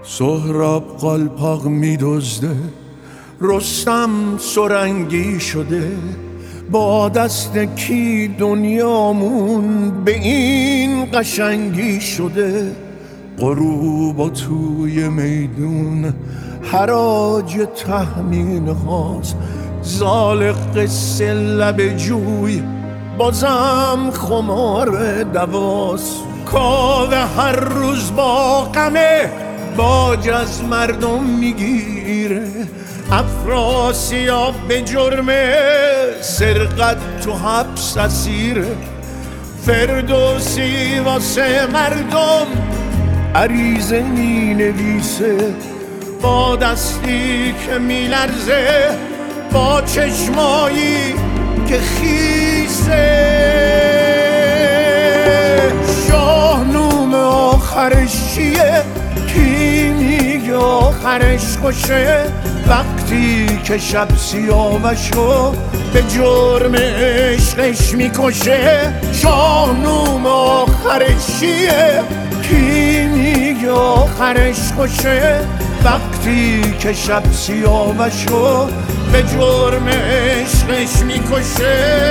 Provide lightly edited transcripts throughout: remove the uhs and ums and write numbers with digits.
سهراب قالپاق می‌دزده، رستم سرنگی شده. با دست کی دنیامون به این قشنگی شده؟ غروب و توی میدون حراج تهمین هاست، زال قصه لب جوی بازم خمار دواست. کاوه هر روز با غمه باج از مردم میگیره، افراسیاب به جرم سرقت تو حبس اسیره. فردوسی واسه مردم عریضه می نویسه، با دستی که می لرزه، با چشمایی که خیسه. شاهنوم آخرش چیه؟ کی میگه آخرش خوشه؟ وقتی که شب سیاوشو به جرم عشقش میکشه. شاهنوم آخرش چیه؟ کی میگه آخرش خوشه؟ وقتی که شب سیاوشو به جرم عشقش میکشه.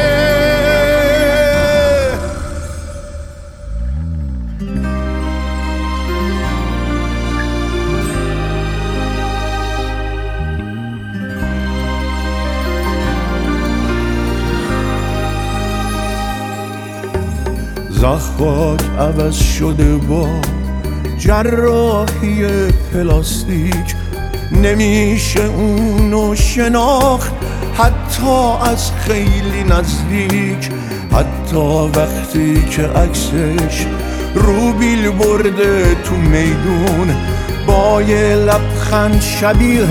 ضحاک عوض شده با جراحی پلاستیک، نمیشه اونو شناخت حتی از خیلی نزدیک. حتی وقتی که عکسش رو بیل برده تو میدون، با یه لبخند شبیه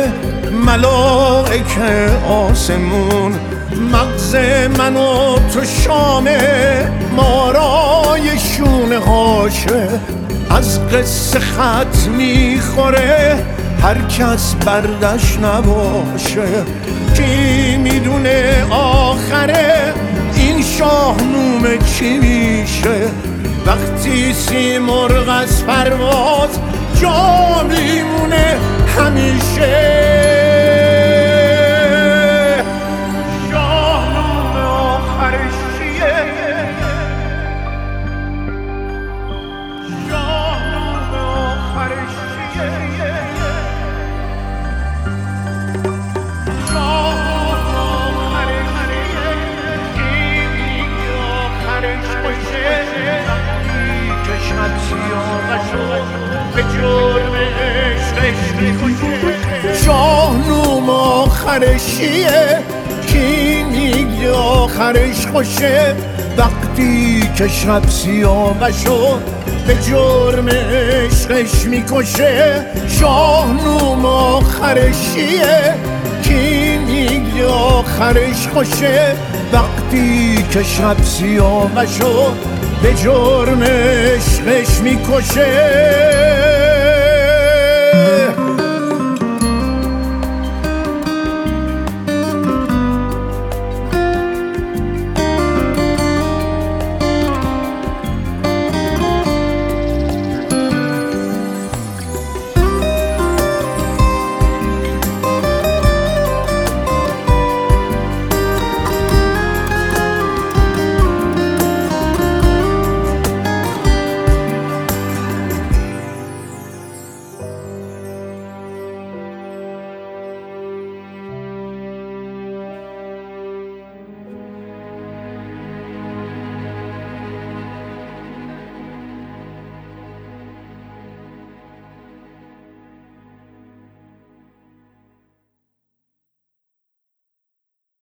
ملائکه آسمون. مغز من و تو شامه مارای شونه هاشه، از قصه خط میخوره هر کس بردش نباشه. کی میدونه آخره این شاهنومه چی میشه؟ وقتی سیمرغ از پرواز جا میمونه همیشه. شاهنوم آخرش چیه؟ کی میگه آخرش خوشه؟ وقتی که شب سیاوشو به جرم عشقش میکشه. شاهنوم آخرش چیه؟ کی میگه آخرش خوشه؟ وقتی که شب سیاوشو به جرم عشقش میکشه.